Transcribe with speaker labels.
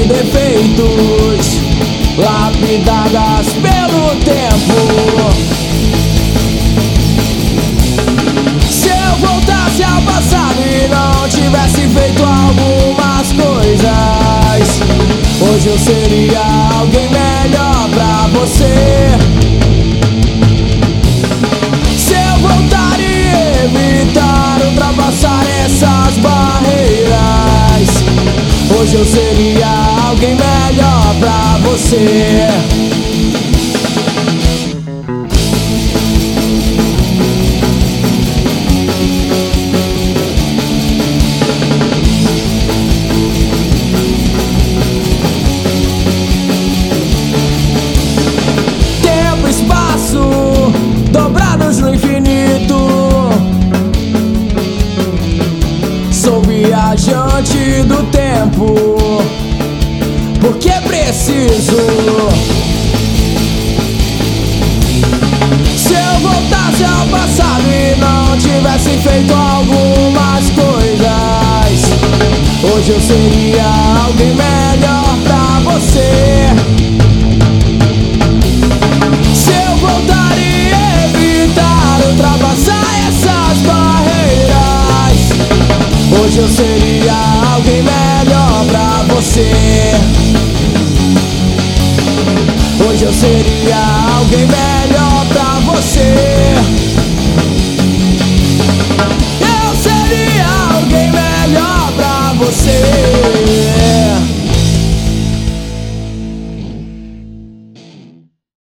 Speaker 1: de defeitos lapidadas pelo tempo. Se eu voltasse ao passado e não tivesse feito algumas coisas, hoje eu seria alguém melhor pra você. Se eu voltar e evitar ultrapassar essas barreiras, hoje eu seria alguém melhor pra você. Tempo e espaço dobrados no infinito. Sou viajante do tempo, porque preciso. Se eu voltasse ao passado e não tivesse feito algumas coisas, hoje eu sei